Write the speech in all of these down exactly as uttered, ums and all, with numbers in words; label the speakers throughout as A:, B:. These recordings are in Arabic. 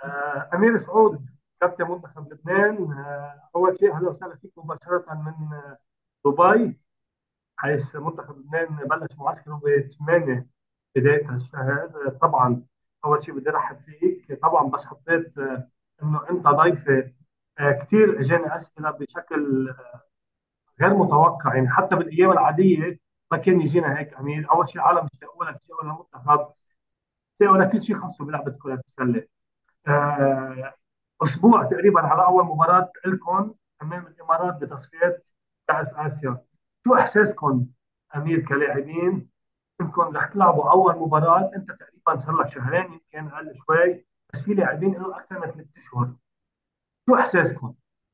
A: آه، أمير سعود، كابتن منتخب لبنان. آه، أول شيء أهلا وسهلا فيك مباشرة من آه، دبي، حيث منتخب لبنان بلش معسكره ب ثمانية بداية هالشهر. آه، طبعا أول شيء بدي أرحب فيك طبعا، بس حطيت آه، إنه أنت ضيفة. آه، كثير إجاني أسئلة بشكل آه، غير متوقع، يعني حتى بالأيام العادية ما كان يجينا هيك. أمير، أول شيء العالم بيشتاقوا لك، بيشتاقوا للمنتخب، بيشتاقوا لكل شيء خاصه بلعبة كرة السلة. آه، اسبوع تقريبا على اول مباراه لكم امام الامارات بتصفيات كاس اسيا. شو احساسكم امير كلاعبين انكم رح تلعبوا اول مباراه؟ انت تقريبا صار لك شهرين، يمكن اقل شوي، بس في لاعبين له اكثر من ثلاث اشهر. شو احساسكم؟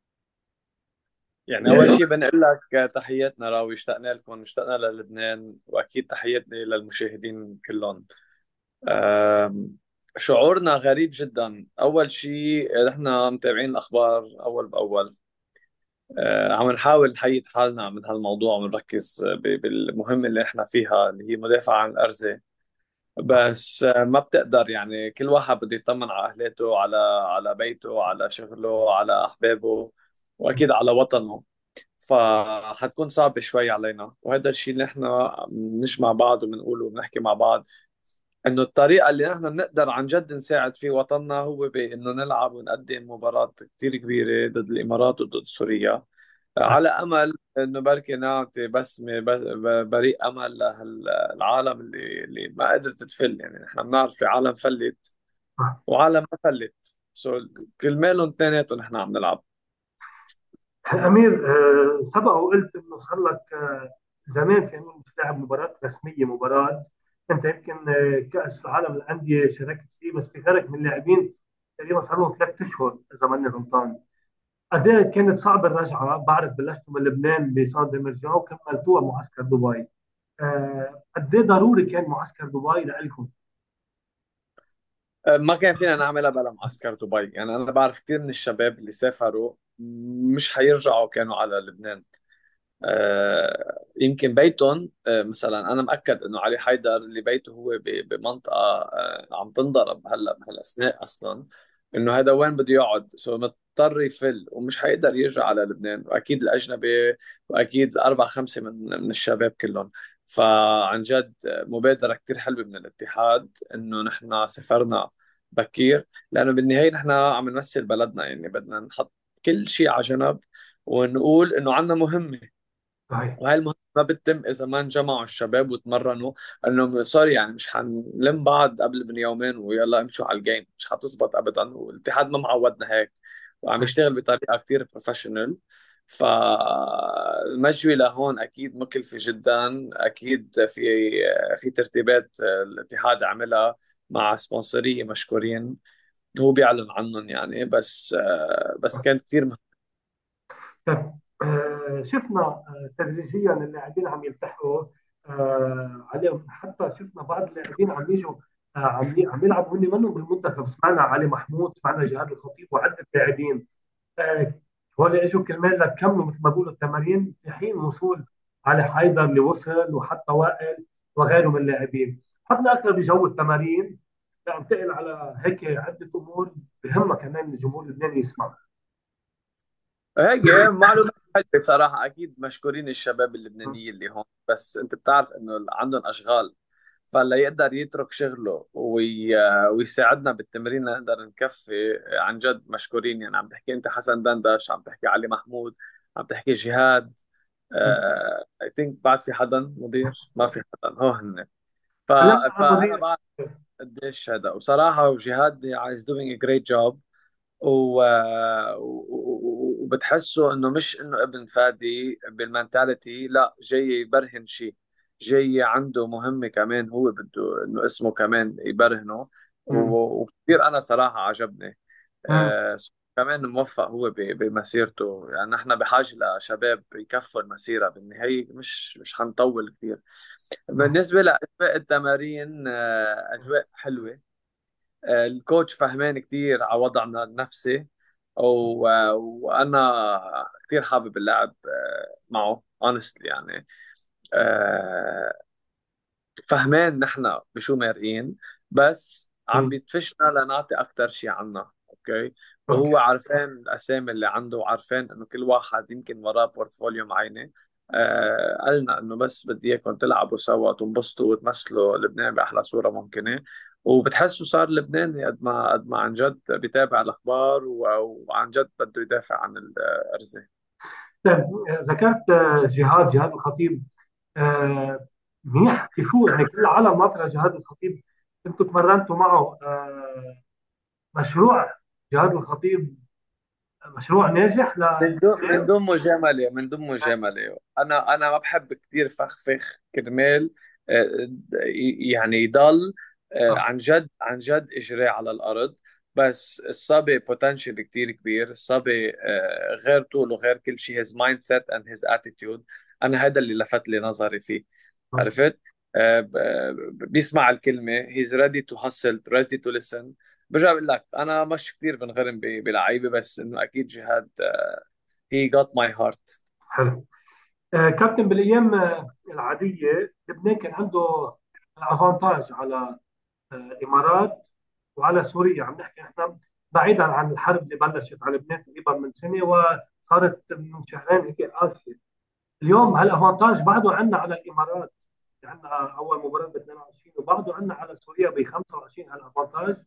B: يعني أول شيء بنقول لك تحياتنا راوي، اشتقنا لكم، اشتقنا للبنان، وأكيد تحياتنا للمشاهدين كلهم. أم، شعورنا غريب جدا. أول شيء نحن متابعين الأخبار أول بأول. أه، عم نحاول نحيد حالنا من هالموضوع ونركز ب- بالمهمة اللي نحن فيها، اللي هي مدافعة عن الأرزة. بس أه، ما بتقدر، يعني كل واحد بده يطمن على أهلاته، على على بيته، على شغله، على أحبابه، وأكيد على وطنه. فحتكون صعبة شوي علينا، وهذا الشيء اللي احنا بنجمع بعض وبنقوله وبنحكي مع بعض، انه الطريقة اللي نحن بنقدر عن جد نساعد فيه وطننا هو بانه نلعب ونقدم مباراة كتير كبيرة ضد الامارات وضد سوريا، على امل انه بركي نعطي بسمة بس- بريء امل للعالم اللي اللي ما قدرت تفل. يعني نحن بنعرف في عالم فلت وعالم ما فلت، سو كرمالهم اثنيناتهم نحن عم نلعب.
A: امير، آه، سبق وقلت انه صار لك آه، زمان في انه مش لاعب مباراه رسميه، مباراه انت يمكن آه، كاس العالم للانديه شاركت فيه، بس في فرق من اللاعبين تقريبا صار لهم ثلاث اشهر اذا ماني غلطان. قد ايه كانت صعبه الرجعه؟ بعرف بلشتوا من لبنان بسان دمرجان وكملتوها معسكر دبي. آه، قد ايه ضروري كان معسكر دبي لكم؟
B: ما كان فينا نعملها بلا معسكر دبي. يعني أنا بعرف كثير من الشباب اللي سافروا مش حيرجعوا كانوا على لبنان. آه، يمكن بيتهم، آه، مثلا أنا مأكد إنه علي حيدر اللي بيته هو ب- بمنطقة آه، عم تنضرب هلا بهالأثناء أصلا، إنه هذا وين بده يقعد، سو مضطر يفل ومش حيقدر يرجع على لبنان، وأكيد الأجنبي، وأكيد الأربع خمسة من من الشباب كلهم. فعن جد مبادرة كتير حلوة من الاتحاد إنه نحن سافرنا بكير، لأنه بالنهاية نحن عم نمثل بلدنا. يعني بدنا نحط كل شيء على جنب ونقول إنه عنا مهمة،
A: صحيح.
B: وهي المهمة ما بتتم إذا ما انجمعوا الشباب وتمرنوا. إنه سوري، يعني مش حنلم بعض قبل من يومين ويلا امشوا على الجيم، مش حتزبط أبدا، والاتحاد ما معودنا هيك، وعم
A: صحيح.
B: يشتغل بطريقة كتير بروفيشنال. فالمجوي لهون أكيد مكلفة جدا، أكيد في في ترتيبات الاتحاد عملها مع سبونسرية مشكورين، هو بيعلن عنهم يعني. بس بس كان كتير مهم.
A: طيب، آه، شفنا آه، تدريجيا اللاعبين عم يلتحقوا آه، عليهم، حتى شفنا بعض اللاعبين عم يجوا آه، عم ي- عم يلعبوا هن منهم بالمنتخب. سمعنا علي محمود، سمعنا جهاد الخطيب وعدة لاعبين. آه، هول اجوا كرمال لك كملوا مثل ما بيقولوا التمارين في حين وصول علي حيدر اللي وصل، وحتى وائل وغيره من اللاعبين. حطنا اكثر بجو التمارين. لا، انتقل على هيك عده امور بهمها كمان الجمهور اللبناني يسمع.
B: هيك معلومات حلوة صراحة. أكيد مشكورين الشباب اللبنانيين اللي هون، بس أنت بتعرف إنه عندهم أشغال، فلا يقدر يترك شغله وي... ويساعدنا بالتمرين لنقدر نكفي. عن جد مشكورين. يعني عم تحكي أنت حسن دندش، عم تحكي علي محمود، عم تحكي جهاد. اي ثينك بعد في حدا مدير؟ ما في حدا، هو هن. ف...
A: كلمنا عن
B: فأنا
A: مدير.
B: بعرف قديش هذا، وصراحة وجهاد is doing a great job. و... و... وبتحسه انه مش انه ابن فادي بالمنتاليتي، لا، جاي يبرهن شيء، جاي عنده مهمة كمان، هو بده انه اسمه كمان يبرهنه. و...
A: مم.
B: وكثير انا صراحة عجبني.
A: مم.
B: آه... كمان موفق هو ب... بمسيرته. يعني نحن بحاجة لشباب يكفوا المسيرة بالنهاية، مش مش حنطول كثير. بالنسبة لأجواء التمارين، آه، أجواء حلوة. آه، الكوتش فهمان كتير على وضعنا النفسي، و... وانا كتير حابب اللعب آه، معه honestly يعني. آه، فهمان نحن بشو مارقين، بس عم
A: مم.
B: بيدفشنا لنعطي اكثر شيء عنا. اوكي.
A: اوكي.
B: وهو عارفين الاسامي اللي عنده، وعارفين انه كل واحد يمكن وراه بورتفوليو معينه. آه قالنا انه بس بدي اياكم تلعبوا سوا، تنبسطوا وتمثلوا لبنان باحلى صوره ممكنه. وبتحسوا صار لبناني قد ما قد ما عن جد بيتابع الاخبار و- وعن جد بده يدافع عن الارزاق.
A: طيب، ذكرت آه، جهاد جهاد الخطيب. آه، منيح كيفو، يعني كل العالم ناطره جهاد الخطيب. انتم تمرنتوا معه. آه، مشروع جهاد الخطيب مشروع ناجح ل
B: من دون من دون مجاملة، من دون مجاملة، أنا أنا ما بحب كثير فخفخ كرمال آه، يعني يضل آه،
A: صح.
B: عن جد عن جد إجراه على الأرض. بس الصبي بوتنشل كثير كبير. الصبي آه، غير طوله، غير كل شيء، his mindset and his attitude. أنا هذا اللي لفت لي نظري فيه. عرفت؟ آه، ب- ب- بيسمع الكلمة، he's ready to hustle, ready to listen. برجع بقول لك انا مش كثير بنغرم ب- بلعيبه، بس انه اكيد جهاد هي جوت ماي هارت.
A: حلو. آه، كابتن، بالايام آه، العاديه لبنان كان عنده افانتاج على آه، الامارات وعلى سوريا. عم نحكي احنا بعيدا عن الحرب اللي بلشت على لبنان تقريبا من سنه وصارت من شهرين هيك قاسيه. اليوم هالافانتاج بعده عندنا على الامارات. عندنا اول مباراه ب اثنين وعشرين وبعده عندنا على سوريا ب خمسة وعشرين هالافانتاج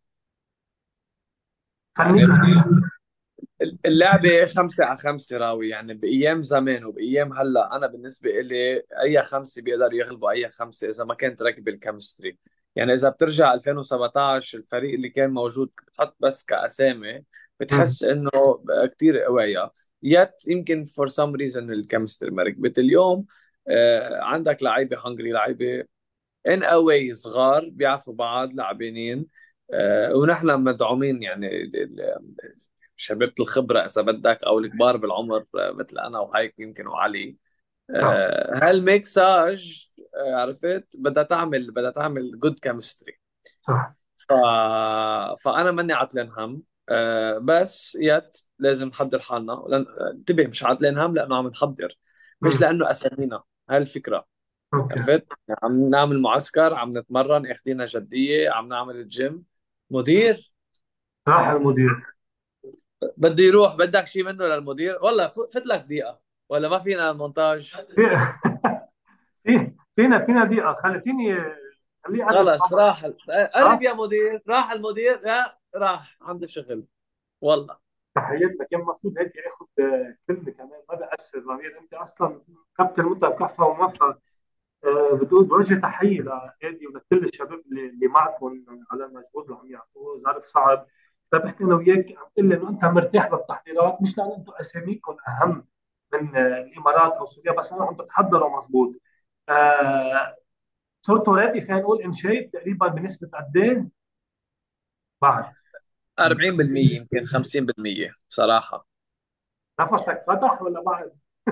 B: يعني
A: فنيا.
B: اللعبة خمسة على خمسة راوي، يعني بأيام زمان وبأيام هلا. أنا بالنسبة إلي أي خمسة بيقدروا يغلبوا أي خمسة إذا ما كانت راكبة الكيمستري. يعني إذا بترجع ألفين وسبعطعش الفريق اللي كان موجود بتحط بس كأسامي،
A: مم.
B: بتحس إنه كتير قوية. يت يمكن فور سم ريزن الكيمستري ما ركبت اليوم. آه عندك لعيبة هنجري، لعيبة ان اواي صغار بيعرفوا بعض، لاعبينين. آه ونحن مدعومين يعني ال- ال- شباب الخبرة إذا بدك، أو الكبار بالعمر آه، مثل أنا وهيك يمكن وعلي.
A: صح.
B: آه هالميكساج آه عرفت بدها تعمل بدها تعمل جود كيمستري.
A: صح.
B: ف... فأنا ماني عاتلين هم. آه بس يت لازم نحضر حالنا، لأن انتبه مش عاتلين هم لأنه عم نحضر، مش
A: مم.
B: لأنه أسامينا. هالفكرة.
A: اوكي.
B: عرفت؟ عم نعمل معسكر، عم نتمرن، اخذينها جدية، عم نعمل الجيم. مدير
A: راح المدير.
B: بده يروح، بدك شيء منه للمدير؟ والله ف- فت لك دقيقة ولا ما فينا المونتاج؟
A: في في فينا فينا دقيقه، خلتيني خليه يقرب
B: خلص
A: صوت.
B: راح ال- قرب
A: ها.
B: يا مدير. راح المدير، يا راح عنده شغل والله.
A: تحياتنا، كان المفروض هيك ياخذ آه، كلمه كمان، ما بأثر ضمير. انت اصلا كابتن مطلب كفى ومفى. آه، بتقول بوجه تحيه لادي ولكل الشباب اللي, اللي معكم على المجهود اللي عم يعطوه، ظرف صعب. فبحكي انا وياك عم تقول لي انه انت مرتاح بالتحضيرات، مش لانه انتم اساميكم اهم من آه، الامارات او سوريا، بس انه عم تتحضروا مضبوط. آه، صرتوا ريدي، فينا نقول ان شيء تقريبا بنسبه قد ايه بعد؟
B: أربعين بالمية يمكن خمسين بالمية صراحة.
A: نفسك فتح ولا بعد؟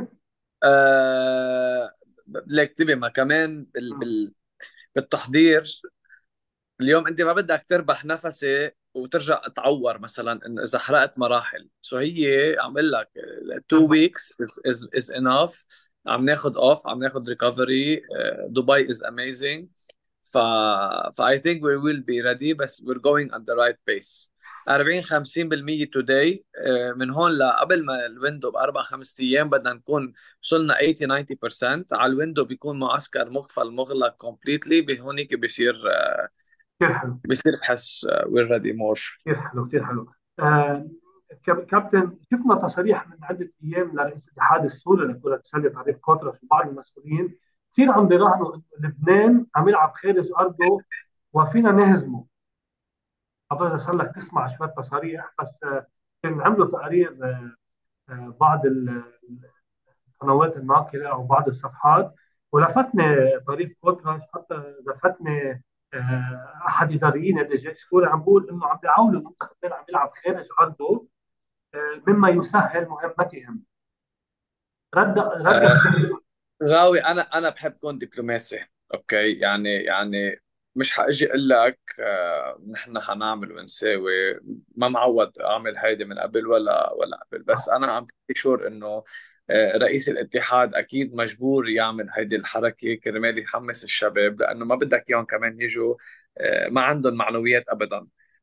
B: أه... ليك تبي ما كمان بال... بال... بالتحضير. اليوم انت ما بدك تربح نفسي وترجع تعور مثلا، انه اذا حرقت مراحل. سو هي عم اقول لك تو ويكس از از از انف. عم ناخذ اوف، عم ناخذ ريكفري. دبي از اميزing. ف ف I think we will be ready، بس we're going at the right pace. أربعين خمسين بالمية today. آه، من هون لقبل ما الويندو باربع خمس ايام بدنا نكون وصلنا ثمانين تسعين بالمية على الويندو. بيكون معسكر مقفل مغلق completely. بهونيك بيصير
A: كثير حلو.
B: بصير بحس uh, we're ready more.
A: كثير حلو. كثير حلو. آه كاب- كابتن، شفنا تصريح من عدة أيام لرئيس الاتحاد السوري لكرة السلة طريق كوترس وبعض المسؤولين كثير عم بيراهنوا إنه لبنان عم يلعب خارج أرضه وفينا نهزمه. قبل إذا صار لك تسمع شوية تصاريح، بس آه كان عملوا تقارير آه آه بعض ال- القنوات الناقلة أو بعض الصفحات، ولفتني طريق كوترس، حتى لفتني آه أحد إداريين نادي الجيش السوري عم بيقول إنه عم بيعاونوا المنتخب لبنان عم يلعب خارج أرضه مما يسهل مهمتهم. رد رد
B: uh, غاوي، انا انا بحب كون دبلوماسي. اوكي، يعني يعني مش حاجي اقول لك آه، نحن حنعمل ونساوي. ما معود اعمل هيدي من قبل ولا ولا قبل، بس انا عم بحكي شور انه آه، رئيس الاتحاد اكيد مجبور يعمل هيدي الحركه كرمال يحمس الشباب، لانه ما بدك اياهم كمان يجوا آه، ما عندهم معنويات ابدا.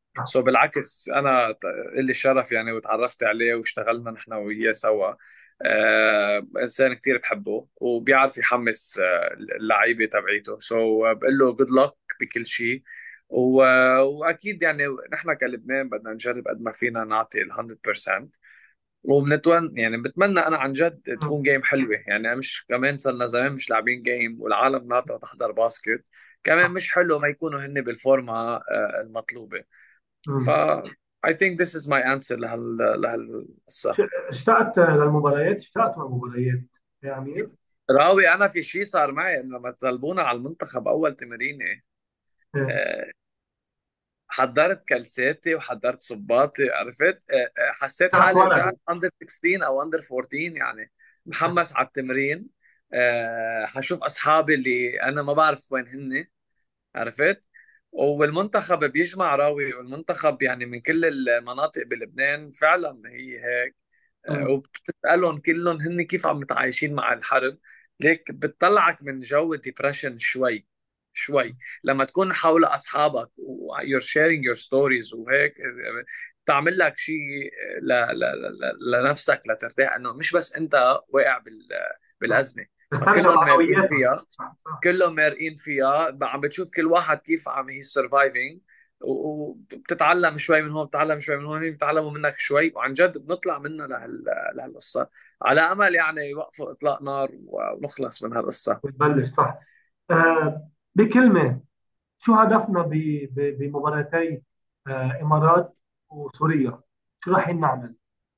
A: نعم.
B: سو بالعكس انا ت- لي الشرف يعني، وتعرفت عليه واشتغلنا نحن وياه سوا. آه انسان كتير بحبه وبيعرف يحمس آه اللعيبه تبعيته. سو so بقول له جود لك بكل شيء. و... واكيد يعني نحن كلبنان بدنا نجرب قد ما فينا نعطي ال مية بالمية. وبنتمنى يعني بتمنى انا عن جد
A: مم.
B: تكون جيم حلوه. يعني مش كمان صرنا زمان مش لاعبين جيم والعالم ناطره تحضر باسكت. كمان مش حلو ما يكونوا هن بالفورمه آه، المطلوبه. ف
A: مم.
B: I think this is my answer لهال لهالقصة.
A: اشتقت للمباريات، اشتقت للمباريات يا أمير؟
B: راوي أنا في شيء صار معي إنه لما طلبونا على المنتخب أول تمرينة،
A: إيه.
B: آه، حضرت كلساتي وحضرت صباطي، عرفت. آه، آه، حسيت
A: اشتقت
B: حالي رجعت
A: ولد.
B: أندر ستاشر أو أندر أربعتاشر يعني. محمس على التمرين. آه، حشوف أصحابي اللي أنا ما بعرف وين هن، عرفت. والمنتخب بيجمع راوي، والمنتخب يعني من كل المناطق بلبنان فعلا هي هيك. آه،
A: مم.
B: وبتسألهم كلهم هن كيف عم متعايشين مع الحرب. ليك بتطلعك من جو ديبرشن شوي شوي لما تكون حول أصحابك و you're sharing your stories وهيك. آه، تعمل لك شيء ل... ل... ل... لنفسك لترتاح، انه مش بس انت واقع بال...
A: صح.
B: بالأزمة. ما
A: تسترجع
B: كلهم مارقين
A: معنوياتك.
B: فيها.
A: صح صح.
B: كلهم مارقين فيها، عم بتشوف كل واحد كيف عم هي سرفايفنج. وبتتعلم شوي من هون، بتتعلم شوي من هون، هن بيتعلموا منك شوي، وعن جد بنطلع منها لهال... لهالقصة. على أمل يعني يوقفوا إطلاق نار ونخلص من هالقصة.
A: بتبلش صح. آه بكلمة، شو هدفنا ب- ب- بمباراتي آه إمارات وسوريا؟ شو رايحين نعمل؟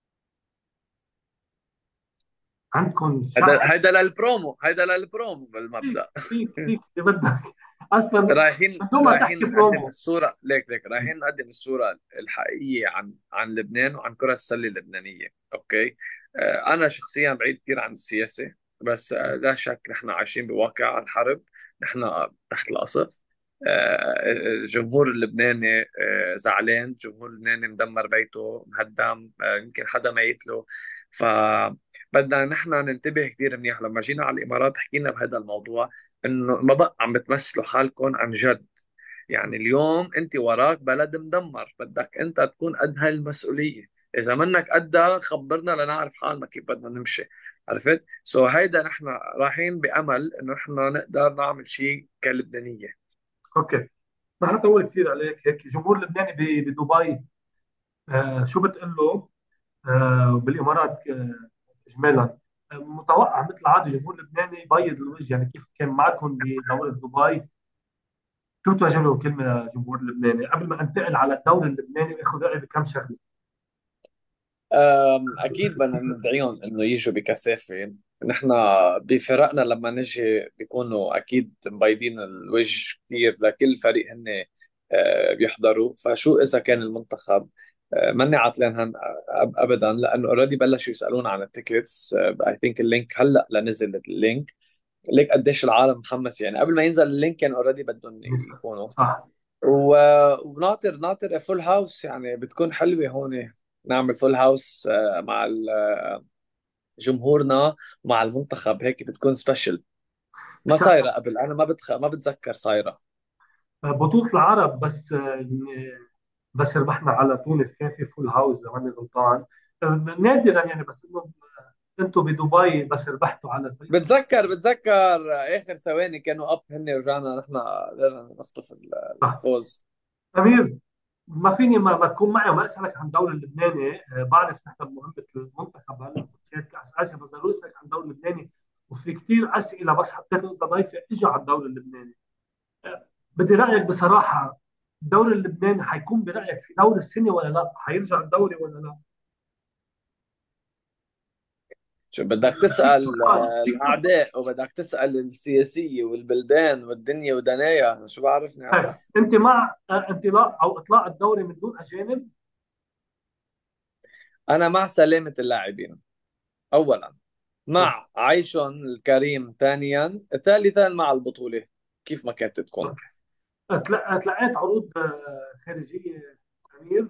A: عندكم
B: هذا
A: شعب.
B: هيدا للبرومو، هيدا للبرومو
A: فيك
B: بالمبدأ.
A: فيك فيك اللي بدك اصلا،
B: رايحين
A: بدون ما
B: رايحين
A: تحكي
B: نقدم
A: برومو.
B: الصورة، ليك ليك رايحين نقدم الصورة الحقيقية عن عن لبنان وعن كرة السلة اللبنانية. اوكي. آه، انا شخصيا بعيد كثير عن السياسة، بس آه، لا شك نحن عايشين بواقع الحرب. نحن تحت القصف. آه، الجمهور اللبناني آه، زعلان، الجمهور اللبناني مدمر بيته مهدم، آه، يمكن حدا ميت له. ف بدنا نحن ننتبه كثير منيح. لما جينا على الامارات حكينا بهذا الموضوع، انه ما بقى عم بتمثلوا حالكم عن جد. يعني اليوم انت وراك بلد مدمر، بدك انت تكون قد هالمسؤوليه. اذا منك قدها خبرنا لنعرف حالنا كيف بدنا نمشي. عرفت. سو هيدا نحن رايحين بامل انه نحن نقدر نعمل شيء كلبنانيه.
A: اوكي، ما حطول كثير عليك. هيك الجمهور اللبناني ب- بدبي، آه شو بتقول له؟ آه بالامارات آه اجمالا، آه متوقع مثل عادي الجمهور اللبناني يبيض الوجه، يعني كيف كان معكم بدوره دبي؟ شو توجه له كلمه للجمهور اللبناني قبل ما انتقل على الدوري اللبناني واخذ رايي بكم شغله؟
B: أم، أكيد بدنا ندعيهم إنه يجوا بكثافة. نحن بفرقنا لما نجي بيكونوا أكيد مبيضين الوجه كثير لكل فريق هن آه، بيحضروا. فشو إذا كان المنتخب آه، ماني عاطلين هن أب- أبدا، لأنه أوريدي بلشوا يسألونا عن التيكتس. أي ثينك اللينك هلا لنزل اللينك. ليك قديش العالم محمس يعني. قبل ما ينزل اللينك كان اوريدي بدهم
A: نسأل.
B: يكونوا.
A: صح.
B: و- وناطر ناطر فول هاوس يعني بتكون حلوة هون. نعمل فول هاوس آه، مع ال- جمهورنا ومع المنتخب، هيك بتكون سبيشل. ما
A: اشتقت.
B: صايرة قبل، أنا ما بتخ... ما بتذكر صايرة.
A: آه، بطولة العرب بس آه، بس ربحنا على تونس، كان في فول هاوس اذا ماني غلطان. آه، نادرا يعني، بس انه انتم بدبي بس ربحتوا على الفريق التونسي.
B: بتذكر بتذكر آخر ثواني كانوا أب هن ورجعنا نحن قدرنا نخطف
A: صح.
B: الفوز.
A: امير، ما فيني ما, ما تكون معي وما اسالك عن الدوري اللبناني. آه، بعرف نحن مهمه المنتخب هلا تصفيات كاس اسيا، بس ضروري اسالك عن الدوري اللبناني. وفي كثير اسئله بس حطيت انت ضيفه اجى على الدوري اللبناني. آه، بدي رايك بصراحه، الدوري اللبناني حيكون برايك في دوري السنه ولا لا؟ حيرجع الدوري ولا لا؟
B: شو بدك
A: فيك
B: تسأل
A: نقاش،
B: آه،
A: فيك نقاش.
B: الأعداء، وبدك تسأل السياسية والبلدان والدنيا ودنايا، شو بعرفني
A: طيب،
B: أنا.
A: انت مع آه، انطلاق او اطلاق الدوري من دون اجانب؟
B: أنا مع سلامة اللاعبين أولا،
A: اوكي.
B: مع عيشهم الكريم ثانيا، ثالثا مع البطولة كيف ما كانت تكون.
A: اوكي. تلا- تلقيت عروض آه، خارجيه امير؟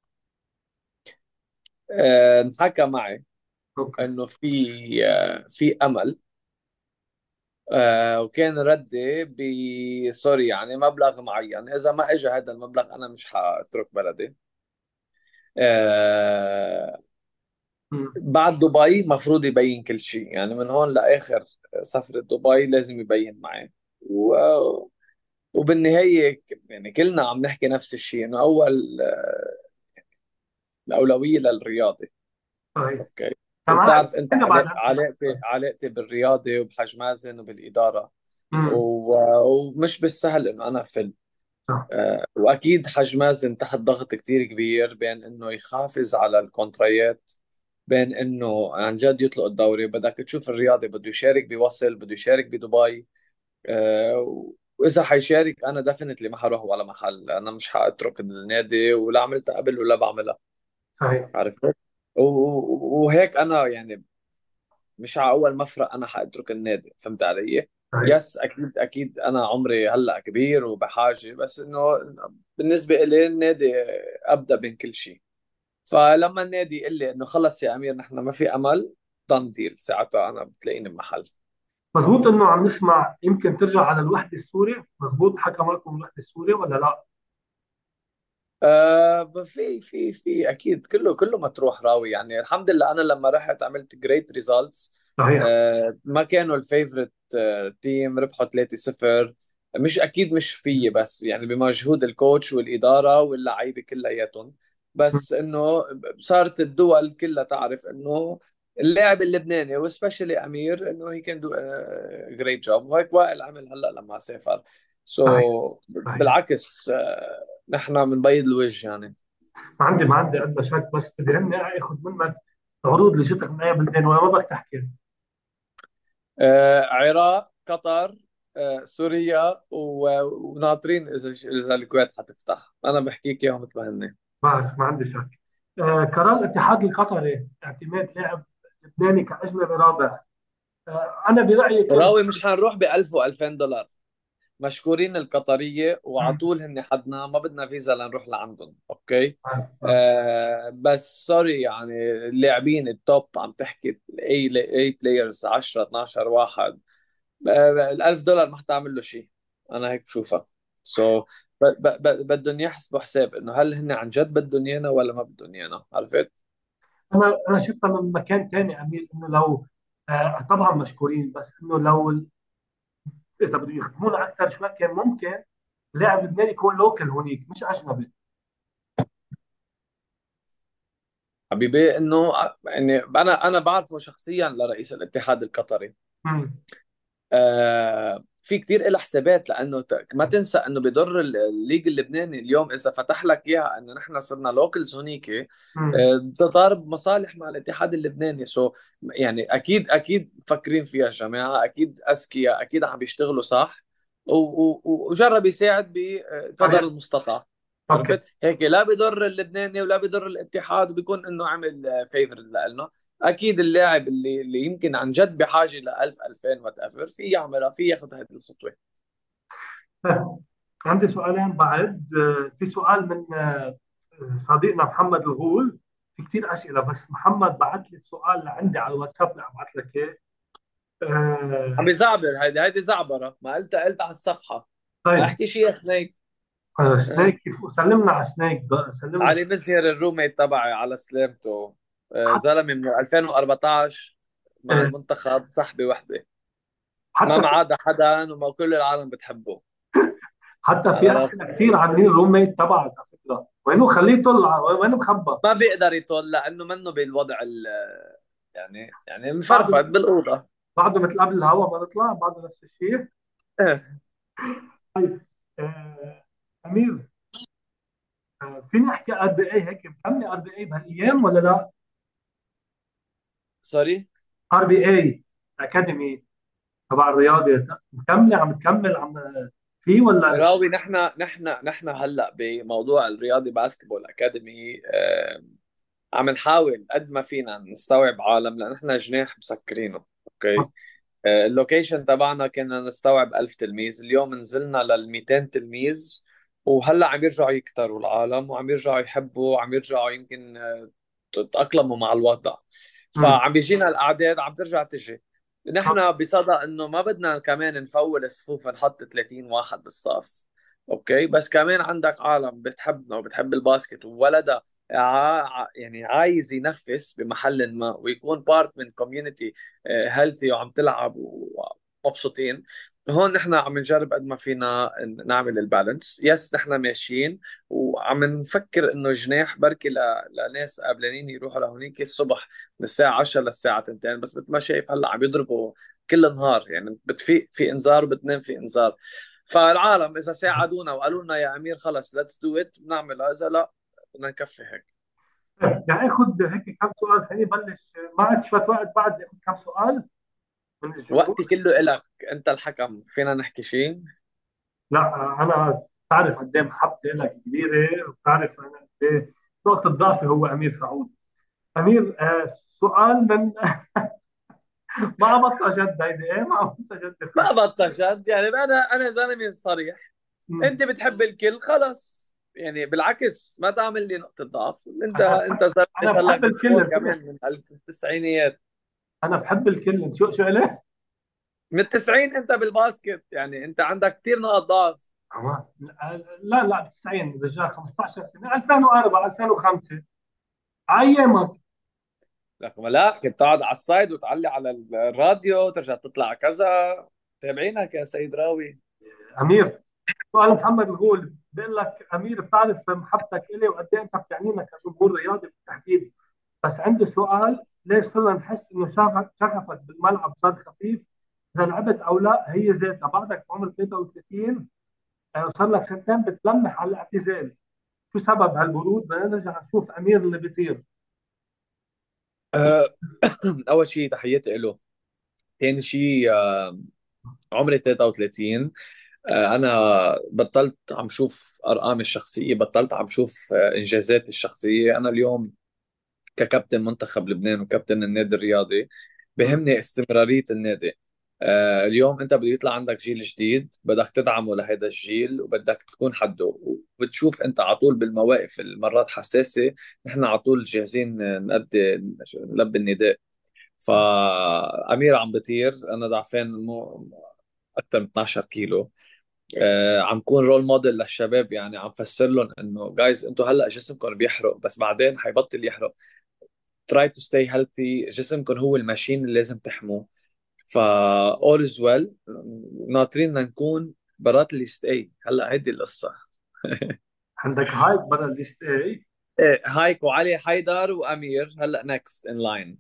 B: أه انحكى معي
A: اوكي.
B: انه في أه في امل آه وكان ردي ب سوري يعني مبلغ معين، اذا ما اجى هذا المبلغ انا مش حاترك بلدي. آه
A: مم.
B: بعد دبي مفروض يبين كل شيء، يعني من هون لاخر سفرة دبي لازم يبين معي. و... وبالنهاية ك- يعني كلنا عم نحكي نفس الشيء، انه اول آه، الاولوية للرياضة.
A: طيب.
B: اوكي.
A: تمام.
B: وبتعرف انت
A: حاجه بعد
B: علاق-
A: هالحكي.
B: علاقتي علاقتي بالرياضة وبحج مازن وبالإدارة.
A: امم.
B: و- ومش بالسهل انه انا افل.
A: صح.
B: آه، واكيد حج مازن تحت ضغط كتير كبير بين انه يحافظ على الكونتريات، بين انه عن جد يطلق الدوري. بدك تشوف الرياضي بده يشارك بوصل، بده يشارك بدبي. آه، واذا حيشارك انا دفنتلي ما حروح ولا محل، انا مش حاترك النادي ولا عملتها قبل ولا بعملها.
A: صحيح.
B: عرفت؟ و- و- وهيك انا يعني مش على اول مفرق انا حاترك النادي. فهمت علي؟
A: صحيح.
B: يس اكيد اكيد انا عمري هلا كبير وبحاجه، بس انه بالنسبه لي النادي ابدا من كل شيء. فلما النادي يقول لي انه خلص يا امير نحن ما في امل، ضن ديل ساعتها انا بتلاقيني بمحل.
A: مظبوط انه عم نسمع يمكن ترجع على الوحده السوري، مظبوط حكى معكم الوحده السوري ولا لا؟
B: آه في في في اكيد كله كله مطروح راوي. يعني الحمد لله انا لما رحت عملت جريت ريزالتس.
A: صحيح.
B: آه ما كانوا الفيفورت آه تيم، ربحوا ثلاثة صفر. مش اكيد مش فيي بس، يعني بمجهود الكوتش والاداره واللعيبه كلياتهم. بس انه صارت الدول كلها تعرف انه اللاعب اللبناني وسبيشلي امير انه هي كان دو جريت جوب. وهيك وائل عمل هلا لما سافر.
A: صحيح.
B: سو
A: صحيح.
B: بالعكس آه، نحن من بيض الوجه يعني.
A: ما عندي ما عندي ادنى شك، بس بدي هني اخذ منك عروض اللي جتك من اي بلدان ولا ما بدك تحكي؟
B: آه عراق، قطر، آه سوريا، و- وناطرين اذا اذا الكويت حتفتح. انا بحكيك اياهم مثل ما هن.
A: بعرف ما عندي شك. آه قرار الاتحاد القطري اعتماد لاعب لبناني كاجنبي رابع، آه انا برايي كان.
B: راوي مش حنروح ب ألف و2000 دولار. مشكورين القطرية وعلى
A: مم.
B: طول هن حدنا ما بدنا فيزا لنروح لعندهم. اوكي.
A: بعرف. بعرف.
B: آه بس سوري يعني اللاعبين التوب عم تحكي اي اي بلايرز عشرة اتناشر واحد. ال ألف دولار ما حتعمل له شيء. انا هيك بشوفها. سو so, ب- ب- ب- بدهم يحسبوا حساب انه هل هن عن جد بدهم ايانا ولا ما بدهم ايانا. عرفت؟
A: انا انا شفتها من مكان ثاني امير، انه لو آه طبعا مشكورين، بس انه لو اذا بده يخدمونا اكثر شوي كان ممكن لاعب لبناني يكون لوكل هونيك مش اجنبي.
B: حبيبي انه يعني انا انا بعرفه شخصيا لرئيس الاتحاد القطري.
A: مم.
B: آه في كتير له حسابات، لانه ت- ما تنسى انه بضر ال- الليج اللبناني اليوم اذا فتح لك اياها انه نحن صرنا لوكلز هونيك.
A: مم.
B: آه، تضارب مصالح مع الاتحاد اللبناني. سو يعني اكيد اكيد مفكرين فيها الجماعه، اكيد اذكياء، اكيد عم بيشتغلوا صح. و- و- وجرب يساعد بقدر
A: طيب.
B: المستطاع.
A: اوكي.
B: عرفت هيك لا بيضر اللبناني ولا بيضر الاتحاد، وبيكون انه عمل فيفر لنا. اكيد اللاعب اللي اللي يمكن عن جد بحاجه ل ألف ألفين وات ايفر في يعملها، في ياخذ هذه الخطوه.
A: طيب. عندي سؤالين بعد، آه، في سؤال من آه، صديقنا محمد الغول. في كثير اسئله بس محمد بعت لي السؤال لعندي على الواتساب، لا ابعت لك اياه.
B: عم
A: آه،
B: بيزعبر. هيدي هيدي زعبره، ما قلت قلت على الصفحه. ما
A: طيب.
B: احكي شيء يا سنيك.
A: آه،
B: أه.
A: سنيك كيف سلمنا على سنيك بقى، سلمنا.
B: علي مزهر الروميت تبعي على سلامته. آه،
A: حتى
B: زلمه من ألفين وأربعتاشر مع
A: آه،
B: المنتخب، صاحبي وحده. ما
A: حتى في
B: معادا حدا وما كل العالم بتحبه.
A: حتى
B: على
A: في اسئله
B: راسي.
A: كثير عن مين الروم ميت تبعك على فكره، وينه خليه يطلع، وينه مخبى.
B: ما بيقدر يطول لانه منه بالوضع ال يعني يعني
A: بعده
B: مفرفد بالاوضه.
A: بعده مثل قبل الهوا ما نطلع بعده نفس الشيء.
B: إيه.
A: طيب. آه، امير، آه، فينا نحكي ار بي اي هيك مكمله ار بي اي بهالايام ولا لا؟
B: سوري.
A: ار بي اي اكاديمي تبع الرياضي مكمله، عم تكمل عم في ولا؟
B: راوي نحن نحن نحن هلا بموضوع الرياضي باسكتبول اكاديمي. آه، عم نحاول قد ما فينا نستوعب عالم، لان احنا جناح مسكرينه. اوكي. آه، اللوكيشن تبعنا كنا نستوعب ألف تلميذ، اليوم نزلنا لل مئتين تلميذ. وهلا عم يرجعوا يكتروا العالم، وعم يرجعوا يحبوا، وعم يرجعوا يمكن آه، تتأقلموا مع الوضع.
A: مم.
B: فعم بيجينا الأعداد عم ترجع تجي. نحن بصدد انه ما بدنا كمان نفول الصفوف نحط ثلاثين واحد بالصف. اوكي، بس كمان عندك عالم بتحبنا وبتحب الباسكت وولدها ع... يعني عايز ينفس بمحل ما ويكون بارت من كوميونتي هيلثي وعم تلعب ومبسوطين. هون نحن عم نجرب قد ما فينا نعمل البالانس. يس نحن ماشيين وعم نفكر انه جناح بركي ل... لناس قبلانين يروحوا لهونيك الصبح من الساعة عشرة للساعة اثنين، بس مثل ما شايف هلا عم يضربوا كل النهار، يعني بتفيق في انذار وبتنام في انذار. فالعالم اذا ساعدونا وقالوا لنا يا امير خلص ليتس دو ات بنعملها، اذا لا بدنا نكفي هيك.
A: يعني اخذ هيك كم سؤال، خليني بلش معك شويه وقت بعد اخذ كم سؤال من الجمهور.
B: وقتي كله إلك، انت الحكم، فينا نحكي شيء.
A: لا انا بتعرف قد ايه محبتي لك كبيره، وبتعرف انا قد ايه نقطه ضعفي هو امير سعود. امير، آه سؤال من ما عبطها جد هيدي، ايه ما عبطها جد
B: ما
A: خلص.
B: بطشت يعني، انا انا زلمه صريح.
A: مم.
B: انت بتحب الكل خلص، يعني بالعكس ما تعمل لي نقطة ضعف. انت
A: انا
B: انت
A: بحب
B: زلمة
A: انا
B: هلا
A: بحب الكل،
B: جسمون
A: انتبه.
B: كمان من التسعينيات.
A: انا بحب الكل، شو شو قلت؟
B: من التسعين انت بالباسكت، يعني انت عندك كثير نقط ضعف.
A: أما- لا لا تسعين رجال خمسة عشر سنه، ألفين وأربعة ألفين وخمسة ايامك.
B: لك ما لا كنت تقعد على السايد وتعلي على الراديو ترجع تطلع كذا. تابعينك يا سيد راوي.
A: امير، سؤال محمد الغول بيقول لك: امير، بتعرف محبتك الي وقد ايه انت بتعنينا كجمهور رياضي بالتحديد، بس عندي سؤال: ليش صرنا نحس انه شغف- شغفك بالملعب صار خفيف؟ اذا لعبت او لا هي ذاتها، بعدك بعمر ثلاثة وثلاثين، آه، وصار لك سنتين بتلمح على الاعتزال. شو سبب هالبرود؟ بدنا نرجع نشوف امير اللي بيطير.
B: أه، اول شيء تحياتي له. ثاني شيء أه، عمري ثلاثة وثلاثين. أه، انا بطلت عم شوف ارقامي الشخصيه، بطلت عم شوف أه، انجازاتي الشخصيه. انا اليوم ككابتن منتخب لبنان وكابتن النادي الرياضي
A: مم.
B: بهمني استمرارية النادي. آه اليوم انت بده يطلع عندك جيل جديد، بدك تدعمه لهذا الجيل وبدك تكون حده، وبتشوف انت على طول بالمواقف المرات حساسة نحن على طول جاهزين نأدي نلبي النداء. فأمير عم بطير، أنا ضعفان مو أكثر من اثناشر كيلو. آه عم كون رول موديل للشباب، يعني عم فسر لهم انه جايز انتم هلا جسمكم بيحرق بس بعدين حيبطل يحرق. try to stay healthy. جسمكم هو الماشين اللي لازم تحموه. ف all is well. ناطرين بدنا نكون برات الليست اي هلا هيدي القصه.
A: عندك هايك بدل الليست اي.
B: ايه هايك وعلي حيدر وامير هلا نكست ان لاين.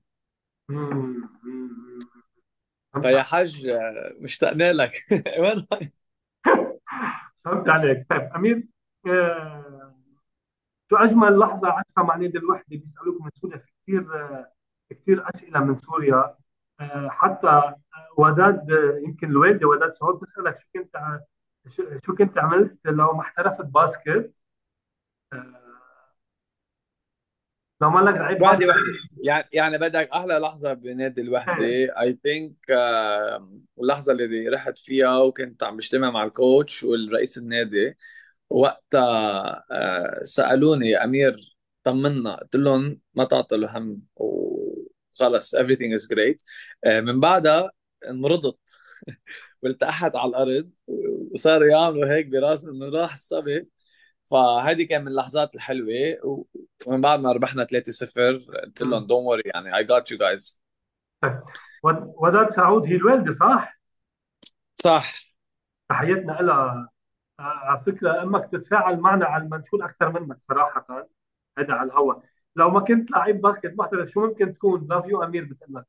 A: فهمت
B: فيا
A: عليك.
B: حاج آه، مشتقنا لك. وين هاي؟
A: فهمت عليك. طيب امير، آه، شو اجمل لحظه عشتها مع نادي الوحده؟ بيسالوك من سوريا، في كثير آه، كثير اسئله من سوريا. آه، حتى آه، وداد، آه، يمكن الوالده وداد سعود بسالك: شو كنت ع- شو شو كنت عملت لو ما احترفت باسكت؟ آه، لو ما لك لعيب
B: وحده
A: باسكت.
B: وحده. يعني يعني بدك احلى لحظه بنادي الوحده
A: إيه.
B: اي ثينك، اللحظه اللي رحت فيها وكنت عم بجتمع مع الكوتش والرئيس النادي. وقتها آه، سألوني يا أمير طمنا، قلت لهم ما تعطلوا هم وخلص everything is great. آه، من بعدها انمرضت. والتأحت على الأرض وصاروا يعملوا هيك براسهم إنه راح الصبي. فهذه كان من اللحظات الحلوة. ومن بعد ما ربحنا ثلاثة صفر قلت لهم
A: مم.
B: don't worry يعني I got you guys.
A: طيب، ود- وداد سعود هي الوالده صح؟
B: صح.
A: تحياتنا لها. آه، على فكره امك تتفاعل معنا على المنشور اكثر منك صراحه. هذا على الهواء. لو ما كنت لعيب باسكت محترف شو ممكن تكون؟ لاف يو امير بتقول لك.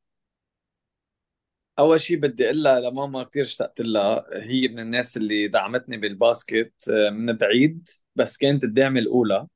B: اول شيء بدي اقول لها لماما كثير اشتقت لها، هي من الناس اللي دعمتني بالباسكت آه، من بعيد، بس كانت الدعم الاولى.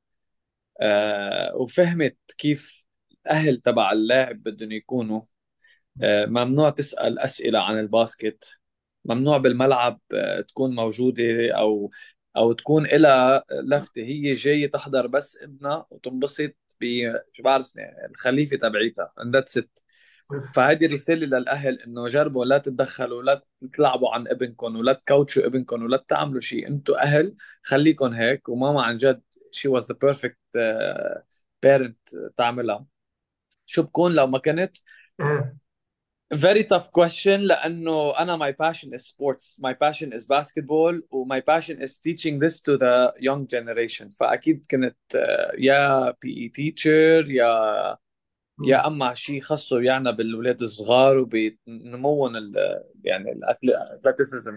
B: آه، وفهمت كيف الاهل تبع اللاعب بدهم يكونوا. آه، ممنوع تسأل اسئلة عن الباسكت، ممنوع بالملعب آه، تكون موجودة او او تكون لها لفتة. هي جاية تحضر بس ابنها وتنبسط ب شو بعرف الخليفة تبعيتها and that's it. فهذه الرسالة للأهل إنه جربوا لا تتدخلوا، لا تلعبوا عن ابنكم ولا تكوتشوا ابنكم ولا تعملوا شيء. أنتوا أهل، خليكم هيك. وماما عن جد she was the perfect uh, parent تعملها. شو بكون لو ما كانت؟
A: إيه.
B: very tough question لأنه أنا my passion is sports, my passion is basketball, و my passion is teaching this to the young generation. فأكيد كنت آه، يا بي إي teacher، يا
A: مم.
B: يا أما شيء خاصه يعني بالولاد الصغار وبنموهم ال- يعني الأثليتيسيزم.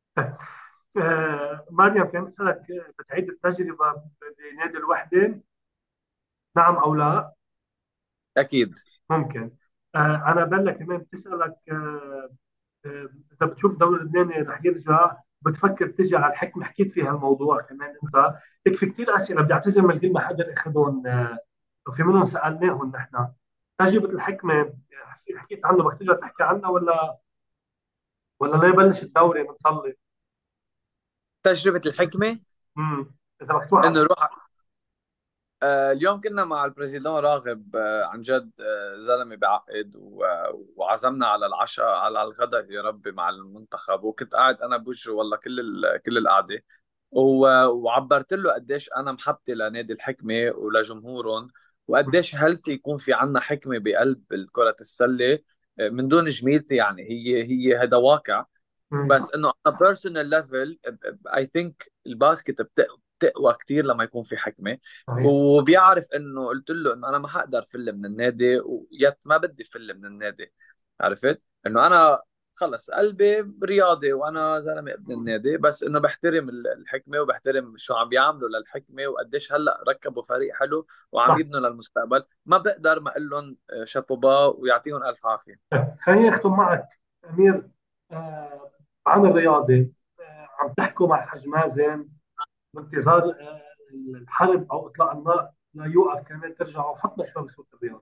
A: آه، مريم، كان اسالك آه، بتعيد التجربه بنادي الوحده، نعم او لا؟
B: أكيد.
A: ممكن. آه، انا بلا كمان بتسالك آه، آه، اذا بتشوف الدوري اللبناني رح يرجع، بتفكر تجي على الحكم، حكيت في هالموضوع كمان انت. هيك في كثير اسئله بدي اعتذر من اللي ما حدا اخذهم، آه، وفي منهم سالناهم نحن. تجربه الحكمه آه، حكيت عنه، بدك ترجع تحكي عنها ولا ولا لا يبلش الدوري بنصلي؟
B: تجربة الحكمة
A: امم اذا بدك تروح
B: إنه
A: على.
B: روح. آه، اليوم كنا مع البريزيدون راغب، آه، عن جد آه، زلمة بعقد، و- وعزمنا على العشاء على الغداء يا ربي مع المنتخب، وكنت قاعد أنا بوجهه والله كل ال- كل القعدة، و- وعبرت له قديش أنا محبتي لنادي الحكمة ولجمهورهم، وقديش هلفي يكون في عنا حكمة بقلب كرة السلة. آه، من دون جميلتي يعني، هي هي هذا واقع.
A: مم.
B: بس انه على بيرسونال ليفل اي ثينك الباسكت بتق- بتقوى كتير لما يكون في حكمه.
A: صحيح.
B: وبيعرف انه قلت له انه انا ما حقدر فل من النادي، ويت ما بدي فل من النادي. عرفت انه انا خلص قلبي رياضي وانا زلمه ابن النادي، بس انه بحترم ال- الحكمه، وبحترم شو عم بيعملوا للحكمه، وقديش هلا ركبوا فريق حلو وعم
A: صح.
B: يبنوا للمستقبل. ما بقدر ما اقول لهم آه، شابوبا ويعطيهم الف عافيه.
A: خليني اختم معك امير، آه، عن الرياضه. آه، عم تحكوا مع حج مازن بانتظار آه، الحرب او اطلاق النار لا يوقف، كمان ترجعوا حطنا شوي بصوت الرياض.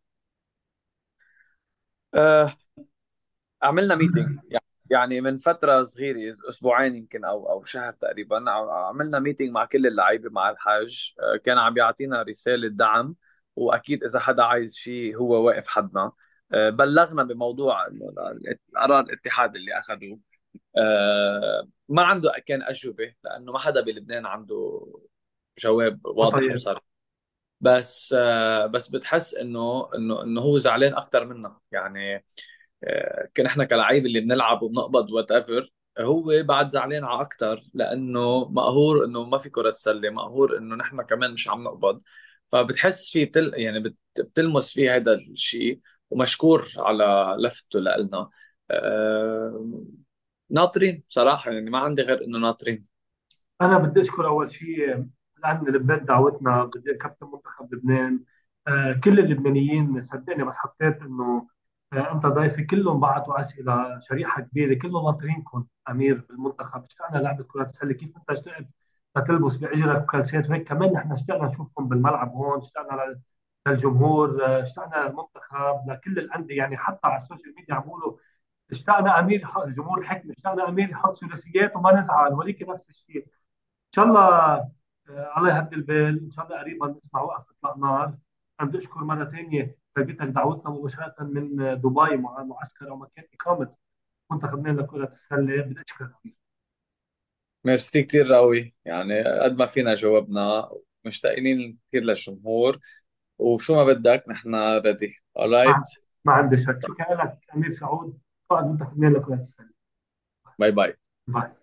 B: أه عملنا ميتينج، يعني من فترة صغيرة، أسبوعين يمكن أو أو شهر تقريبا، ع- عملنا ميتينج مع كل اللعيبة مع الحاج. آه، كان عم بيعطينا رسالة دعم، وأكيد إذا حدا عايز شيء هو واقف حدنا. آه، بلغنا بموضوع إنه ال- قرار الاتحاد اللي أخذوه. آه، ما عنده كان أجوبة، لأنه ما حدا بلبنان عنده جواب واضح
A: وطيب.
B: وصريح. بس آه، بس بتحس إنه إنه إنه هو زعلان أكثر منا يعني. آه، كان احنا كلاعب اللي بنلعب وبنقبض وات ايفر، هو بعد زعلان على اكثر لانه مقهور انه ما في كرة سلة، مقهور انه نحن كمان مش عم نقبض. فبتحس فيه بتل يعني بت... بتلمس فيه هذا الشيء. ومشكور على لفته لنا. أه... ناطرين بصراحة، يعني ما عندي غير انه ناطرين.
A: انا بدي اشكر اول شيء لان لبنان دعوتنا، بدي كابتن منتخب لبنان، آه، كل اللبنانيين صدقني، بس حطيت انه آه، انت ضيفي، كلهم بعتوا اسئله، شريحه كبيره كلهم ناطرينكم امير بالمنتخب. اشتقنا لعبه كره السله، كيف انت اشتقت لتلبس باجرك كالسيات، وهيك كمان نحن اشتقنا نشوفكم بالملعب هون، اشتقنا لل- للجمهور، آه، اشتقنا للمنتخب، لكل الانديه، يعني حتى على السوشيال ميديا عم بيقولوا اشتقنا امير يح- الجمهور الحكم اشتقنا امير يحط ثلاثيات وما نزعل، وليك نفس الشيء. ان شاء الله آه، الله يهدي البال، ان شاء الله قريبا نسمع وقف اطلاق نار. انا بدي اشكر مره ثانيه تلبيتك دعوتنا مباشره من آه، دبي، مع معسكر او مكان اقامه منتخب لبنان لكره السله. بدي اشكرك كثير.
B: ميرسي كثير راوي، يعني قد ما فينا جاوبنا. مشتاقين كثير للجمهور، وشو ما بدك نحن ريدي.
A: ما
B: alright.
A: ما عندي شك. شكرا لك امير سعود، قائد منتخب لبنان لكره السله.
B: باي باي.
A: باي.